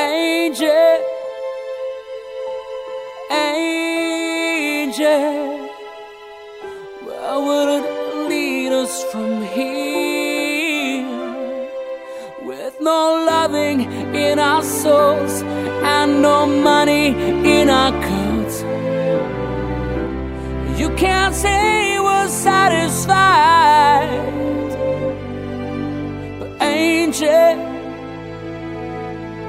Angel, angel, where would it lead us from here? With no loving in our souls and no money in our coats, you can't say